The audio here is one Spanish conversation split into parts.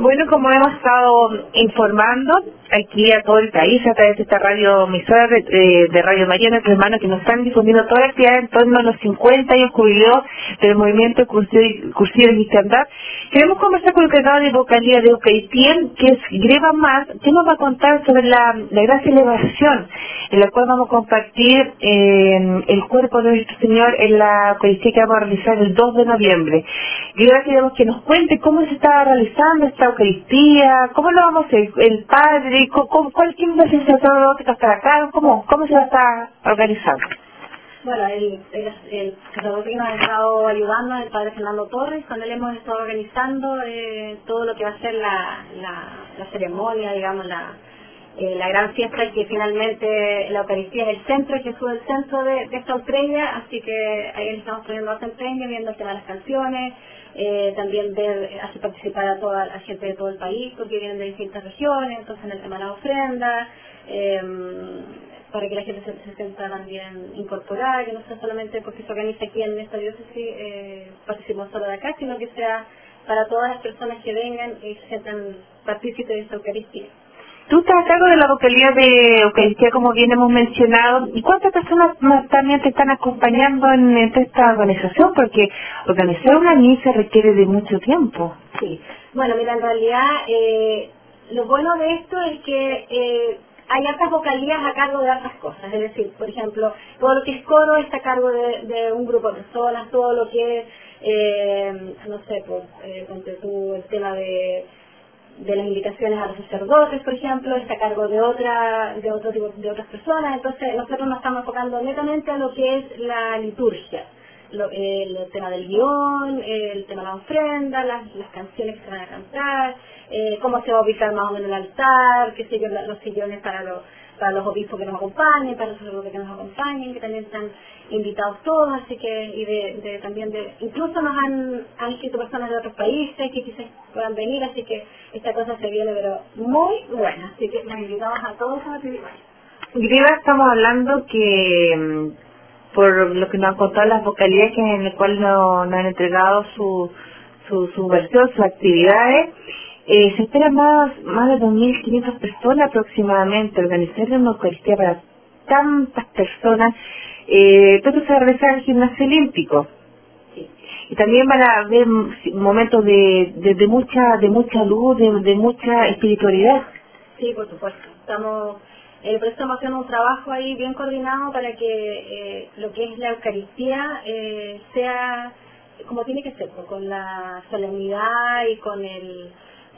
Bueno, como hemos estado informando aquí a todo el país a través de esta radio emisora de Radio María, nuestros hermanos que nos están difundiendo toda la actividad en torno a los 50 años jubileos del movimiento Cursillo de Cristiandad, queremos conversar con el encargado de vocalía de Eucaristía, que es Greba Más, que nos va a contar sobre la gran celebración en la cual vamos a compartir el cuerpo de nuestro Señor en la Eucaristía que vamos a realizar el 2 de noviembre. Greba, queremos que nos cuente cómo se está realizando esta Eucaristía, cómo lo vamos a hacer, el Padre, quién va a ser el sacerdote que está acá, cómo se va a estar organizando. Bueno, el sacerdote que nos ha estado ayudando es el Padre Fernando Torres. Con él hemos estado organizando todo lo que va a ser la ceremonia, digamos, la gran fiesta, que finalmente la Eucaristía es el centro, Jesús es el centro de esta estrella, así que ahí estamos poniendo más empeño, viendo el tema de las canciones, también hacer participar a toda la gente de todo el país, porque vienen de distintas regiones, entonces en el tema de la ofrenda, para que la gente se sienta también incorporada, que no sea solamente porque se organiza aquí en esta diócesis, participamos solo de acá, sino que sea para todas las personas que vengan y se sientan partícipes de esta Eucaristía. Tú estás a cargo de la vocalía de Eucaristía, como bien hemos mencionado, ¿y cuántas personas más también te están acompañando en esta organización? Porque organizar una misa requiere de mucho tiempo. Sí, bueno, mira, en realidad lo bueno de esto es que hay hartas vocalías a cargo de hartas cosas, es decir, por ejemplo, todo lo que es coro está a cargo de un grupo de personas, todo lo que es, no sé, pues, ponte tú el tema de las invitaciones a los sacerdotes, por ejemplo, está a cargo de otras personas. Entonces nosotros nos estamos enfocando netamente a lo que es la liturgia, el tema del guión, el tema de la ofrenda, las canciones que se van a cantar, cómo se va a ubicar más o menos el altar, qué sé yo, los sillones para los obispos que nos acompañen, para los sacerdotes que nos acompañen, que también están invitados todos, así que también incluso nos han escrito personas de otros países que quizás puedan venir, así que esta cosa se viene pero muy buena, así que nos invitamos a todos a participar. Greba, estamos hablando que por lo que nos han contado las vocalías en el cual nos han entregado su versión, sus actividades, se esperan más de 2.500 personas aproximadamente. Organizar una Eucaristía para tantas personas, todo se va a realizar en el gimnasio olímpico. Sí. Y también van a haber momentos de mucha luz, de mucha espiritualidad. Sí, por supuesto. Por eso estamos haciendo un trabajo ahí bien coordinado para que lo que es la Eucaristía sea como tiene que ser, pues, con la solemnidad y con el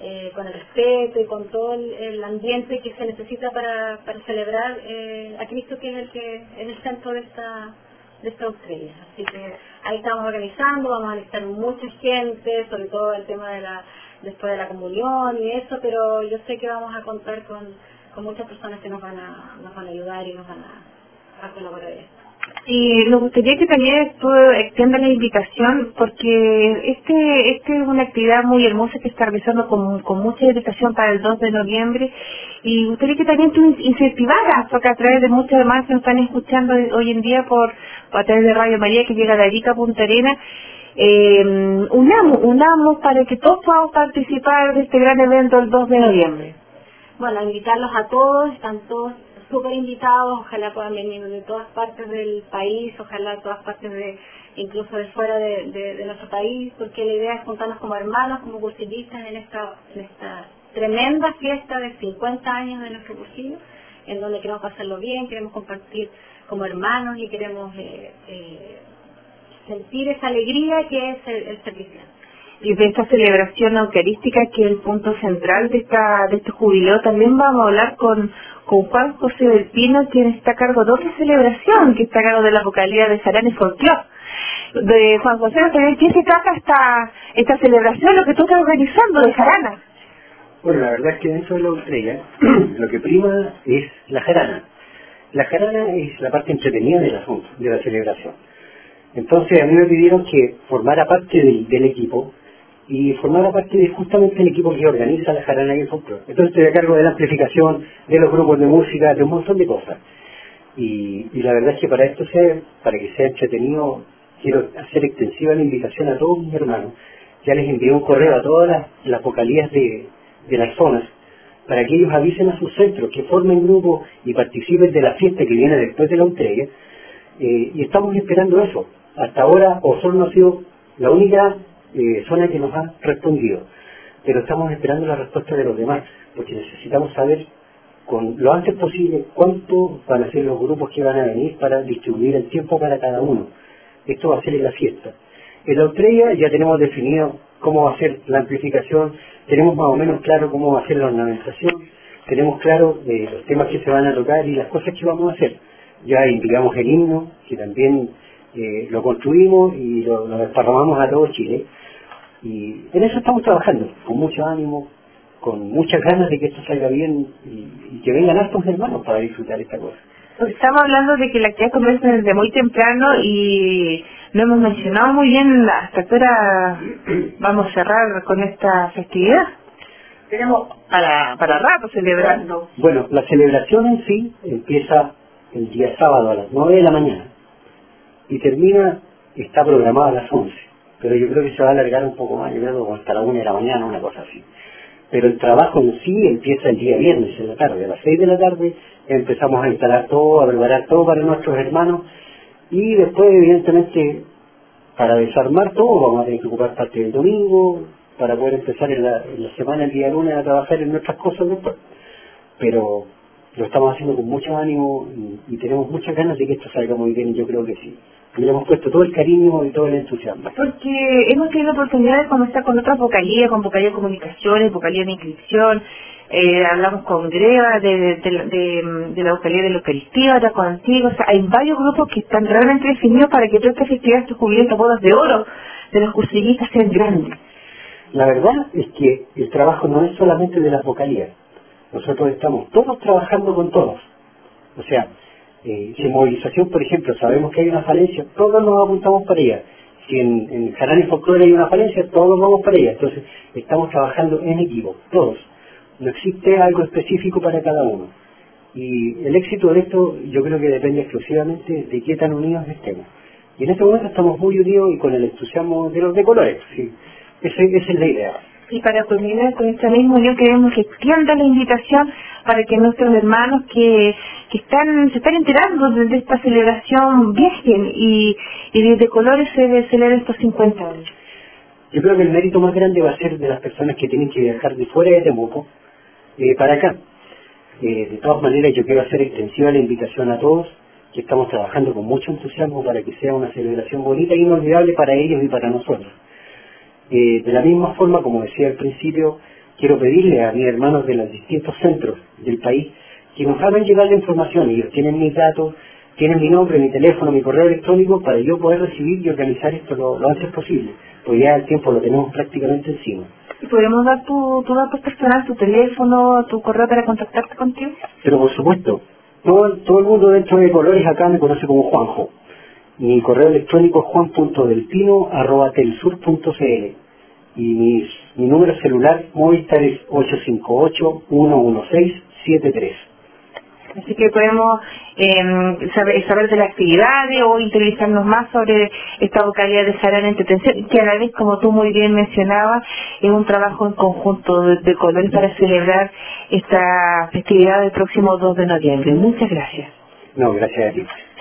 respeto y con todo el ambiente que se necesita para celebrar a Cristo, que es el centro de esta estrella. Así que ahí estamos organizando, vamos a necesitar mucha gente, sobre todo el tema después de la comunión y eso, pero yo sé que vamos a contar con muchas personas que nos van a ayudar y nos van a colaborar en esto. Y nos gustaría que también tú extiendas la invitación, porque este es una actividad muy hermosa que está realizando con mucha dedicación para el 2 de noviembre, y gustaría que también tú incentivaras, porque a través de muchos hermanos que nos están escuchando hoy en día a través de Radio María, que llega de Arica a Punta Arenas, unamos para que todos podamos participar de este gran evento el 2 de noviembre. Bueno, invitarlos a todos, están todos súper invitados, ojalá puedan venir de todas partes del país, ojalá de todas partes incluso de fuera de nuestro país, porque la idea es juntarnos como hermanos, como cursillistas en esta tremenda fiesta de 50 años de nuestro cursillo, en donde queremos pasarlo bien, queremos compartir como hermanos y queremos sentir esa alegría que es el servicio. Y de esta celebración eucarística, que es el punto central de este jubileo, también vamos a hablar con Juan José del Pino, quien está a cargo de otra celebración, que está a cargo de la vocalía de Sarán y Folclor. De Juan José, ¿de qué se trata esta celebración, lo que tú estás organizando de jarana? Bueno, la verdad es que dentro de la estrella lo que prima es la jarana. La jarana es la parte entretenida del asunto, de la celebración. Entonces a mí me pidieron que formara parte del equipo, y formara parte de justamente el equipo que organiza la jarana y el folclore. Entonces estoy a cargo de la amplificación, de los grupos de música, de un montón de cosas. Y la verdad es que para que sea entretenido, quiero hacer extensiva la invitación a todos mis hermanos. Ya les envié un correo a todas las vocalías de de las zonas, para que ellos avisen a sus centros, que formen grupos y participen de la fiesta que viene después de la entrega, y estamos esperando eso. Hasta ahora Osorno ha sido la única zona que nos ha respondido, pero estamos esperando la respuesta de los demás, porque necesitamos saber con lo antes posible cuánto van a ser los grupos que van a venir para distribuir el tiempo para cada uno. Esto va a ser en la fiesta. En la estrella ya tenemos definido cómo va a ser la amplificación, tenemos más o menos claro cómo va a ser la ornamentación, tenemos claro los temas que se van a tocar y las cosas que vamos a hacer. Ya indicamos el himno, que también lo construimos y lo desparramamos a todo Chile. Y en eso estamos trabajando, con mucho ánimo, con muchas ganas de que esto salga bien y que vengan hartos hermanos para disfrutar esta cosa. Estamos hablando de que la actividad comienza desde muy temprano y no hemos mencionado muy bien hasta qué hora vamos a cerrar con esta festividad. Tenemos para rato celebrando. Bueno, la celebración en sí empieza el día sábado a las 9 de la mañana y termina, está programada a las 11, pero yo creo que se va a alargar un poco más, yo creo hasta la 1 de la mañana, una cosa así. Pero el trabajo en sí empieza el día viernes en la tarde, a las 6 de la tarde empezamos a instalar todo, a preparar todo para nuestros hermanos y después evidentemente para desarmar todo vamos a tener que ocupar parte del domingo para poder empezar en la semana, el día lunes, a trabajar en nuestras cosas después. Pero lo estamos haciendo con mucho ánimo y tenemos muchas ganas de que esto salga muy bien y yo creo que sí. Le hemos puesto todo el cariño y todo el entusiasmo. Porque hemos tenido la oportunidad de conversar con otras vocalías, con vocalía de comunicaciones, vocalía de inscripción, hablamos con Greva de la vocalía de la Eucaristía, ahora contigo, o sea, hay varios grupos que están realmente definidos para que toda esta festividad, estos jubileos, estas bodas de oro de los cursillistas sean grandes. La verdad es que el trabajo no es solamente de las vocalías, nosotros estamos todos trabajando con todos, o sea, si en movilización, por ejemplo, sabemos que hay una falencia, todos nos apuntamos para allá. Si en Jarana y Folclore hay una falencia, todos vamos para allá. Entonces, estamos trabajando en equipo, todos. No existe algo específico para cada uno. Y el éxito de esto, yo creo que depende exclusivamente de qué tan unidos estemos. Y en este momento estamos muy unidos y con el entusiasmo de los de colores. ¿Sí? Esa es la idea. Y para culminar con esta misma unión queremos que extienda la invitación para que nuestros hermanos que se están enterando de esta celebración viajen y desde Colores se celebran estos 50 años. Yo creo que el mérito más grande va a ser de las personas que tienen que viajar de fuera de Temuco para acá. De todas maneras, yo quiero hacer extensiva la invitación a todos, que estamos trabajando con mucho entusiasmo para que sea una celebración bonita e inolvidable para ellos y para nosotros. De la misma forma, como decía al principio, quiero pedirle a mis hermanos de los distintos centros del país que nos hagan llegar la información. Ellos tienen mis datos, tienen mi nombre, mi teléfono, mi correo electrónico para yo poder recibir y organizar esto lo antes posible, pues ya el tiempo lo tenemos prácticamente encima. ¿Y podemos dar tu datos personal, tu teléfono, tu correo para contactarte contigo? Pero por supuesto, todo el mundo dentro de Colores acá me conoce como Juanjo. Mi correo electrónico es juan.delpino@telsur.cl y mi número celular Movistar es 858-116-73. Así que podemos saber de las actividades o interiorizarnos más sobre esta vocalía de Jarana Entretención, que a la vez, como tú muy bien mencionabas, es un trabajo en conjunto de Colores para celebrar esta festividad del próximo 2 de noviembre. Muchas gracias. No, gracias a ti.